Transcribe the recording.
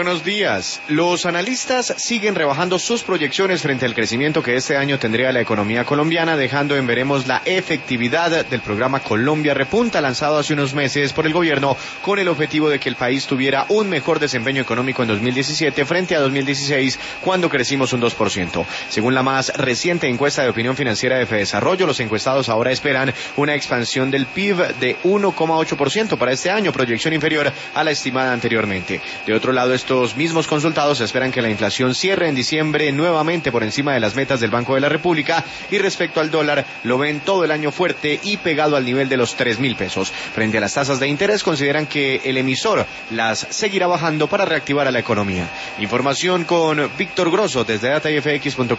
buenos días. Los analistas siguen rebajando sus proyecciones frente al crecimiento que este año tendría la economía colombiana, dejando en veremos la efectividad del programa Colombia Repunta, lanzado hace unos meses por el gobierno con el objetivo de que el país tuviera un mejor desempeño económico en 2017 frente a 2016, cuando crecimos un 2%. Según la más reciente encuesta de opinión financiera de Fedesarrollo, los encuestados ahora esperan una expansión del PIB de 1,8% para este año, proyección inferior a la estimada anteriormente. De otro lado, estos mismos consultados esperan que la inflación cierre en diciembre nuevamente por encima de las metas del Banco de la República, y respecto al dólar, lo ven todo el año fuerte y pegado al nivel de los 3.000 pesos. Frente a las tasas de interés, consideran que el emisor las seguirá bajando para reactivar a la economía. Información con Víctor Grosso desde datafx.com.